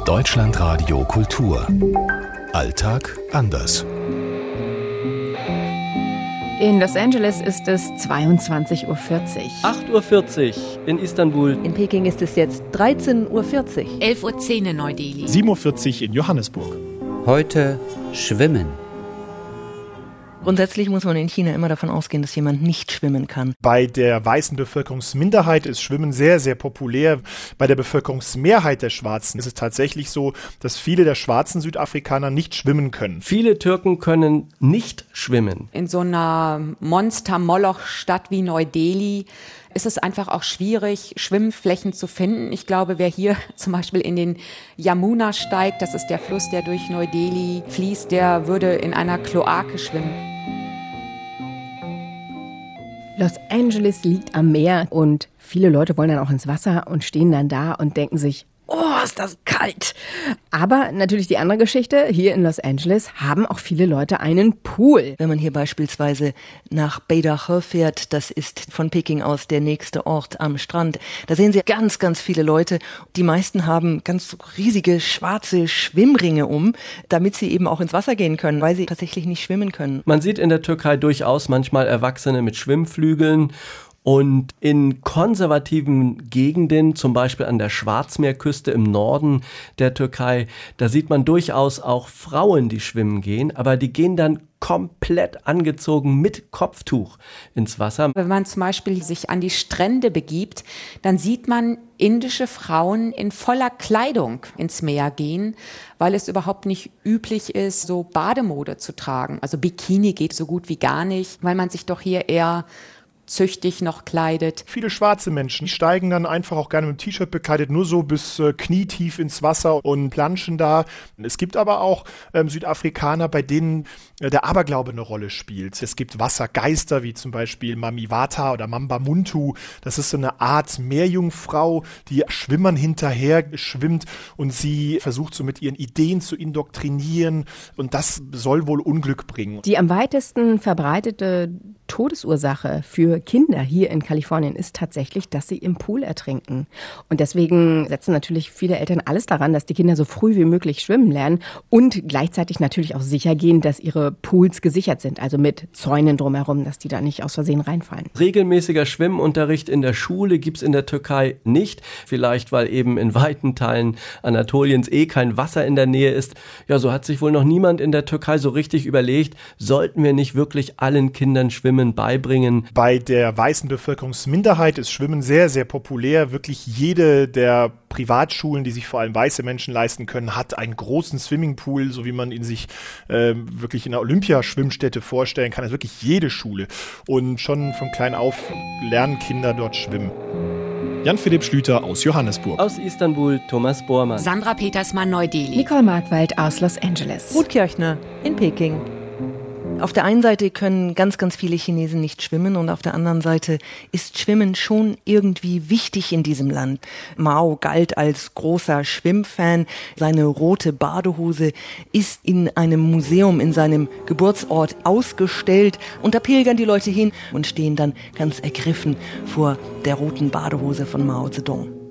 Deutschlandradio Kultur. Alltag anders. In Los Angeles ist es 22:40 Uhr. 8:40 Uhr in Istanbul. In Peking ist es jetzt 13:40 Uhr. 11:10 Uhr in Neu-Delhi. 7:40 Uhr in Johannesburg. Heute schwimmen. Grundsätzlich muss man in China immer davon ausgehen, dass jemand nicht schwimmen kann. Bei der weißen Bevölkerungsminderheit ist Schwimmen sehr, sehr populär. Bei der Bevölkerungsmehrheit der Schwarzen ist es tatsächlich so, dass viele der schwarzen Südafrikaner nicht schwimmen können. Viele Türken können nicht schwimmen. In so einer Monster-Moloch-Stadt wie Neu-Delhi ist es einfach auch schwierig, Schwimmflächen zu finden. Ich glaube, wer hier zum Beispiel in den Yamuna steigt, das ist der Fluss, der durch Neu-Delhi fließt, der würde in einer Kloake schwimmen. Los Angeles liegt am Meer und viele Leute wollen dann auch ins Wasser und stehen dann da und denken sich, oh, ist das kalt. Aber natürlich die andere Geschichte, hier in Los Angeles haben auch viele Leute einen Pool. Wenn man hier beispielsweise nach Bay d'Arche fährt, das ist von Peking aus der nächste Ort am Strand, da sehen Sie ganz, ganz viele Leute. Die meisten haben ganz riesige schwarze Schwimmringe damit sie eben auch ins Wasser gehen können, weil sie tatsächlich nicht schwimmen können. Man sieht in der Türkei durchaus manchmal Erwachsene mit Schwimmflügeln. Und in konservativen Gegenden, zum Beispiel an der Schwarzmeerküste im Norden der Türkei, da sieht man durchaus auch Frauen, die schwimmen gehen, aber die gehen dann komplett angezogen mit Kopftuch ins Wasser. Wenn man zum Beispiel sich an die Strände begibt, dann sieht man indische Frauen in voller Kleidung ins Meer gehen, weil es überhaupt nicht üblich ist, so Bademode zu tragen. Also Bikini geht so gut wie gar nicht, weil man sich doch hier eher züchtig noch kleidet. Viele schwarze Menschen steigen dann einfach auch gerne mit dem T-Shirt bekleidet, nur so bis knietief ins Wasser und planschen da. Es gibt aber auch Südafrikaner, bei denen der Aberglaube eine Rolle spielt. Es gibt Wassergeister, wie zum Beispiel Mamiwata oder Mamba Muntu. Das ist so eine Art Meerjungfrau, die Schwimmern hinterher schwimmt und sie versucht so mit ihren Ideen zu indoktrinieren und das soll wohl Unglück bringen. Die am weitesten verbreitete Todesursache für Kinder hier in Kalifornien ist tatsächlich, dass sie im Pool ertrinken. Und deswegen setzen natürlich viele Eltern alles daran, dass die Kinder so früh wie möglich schwimmen lernen und gleichzeitig natürlich auch sicher gehen, dass ihre Pools gesichert sind, also mit Zäunen drumherum, dass die da nicht aus Versehen reinfallen. Regelmäßiger Schwimmunterricht in der Schule gibt's in der Türkei nicht. Vielleicht, weil eben in weiten Teilen Anatoliens kein Wasser in der Nähe ist. Ja, so hat sich wohl noch niemand in der Türkei so richtig überlegt, sollten wir nicht wirklich allen Kindern Schwimmen beibringen? Bei der weißen Bevölkerungsminderheit ist Schwimmen sehr, sehr populär. Wirklich jede der Privatschulen, die sich vor allem weiße Menschen leisten können, hat einen großen Swimmingpool, so wie man ihn sich wirklich in einer Olympiaschwimmstätte vorstellen kann. Das ist wirklich jede Schule. Und schon von klein auf lernen Kinder dort schwimmen. Jan-Philipp Schlüter aus Johannesburg. Aus Istanbul Thomas Bormann. Sandra Petersmann, Neu-Delhi. Nicole Markwald aus Los Angeles. Ruth Kirchner in Peking. Auf der einen Seite können ganz, ganz viele Chinesen nicht schwimmen und auf der anderen Seite ist Schwimmen schon irgendwie wichtig in diesem Land. Mao galt als großer Schwimmfan. Seine rote Badehose ist in einem Museum in seinem Geburtsort ausgestellt und da pilgern die Leute hin und stehen dann ganz ergriffen vor der roten Badehose von Mao Zedong.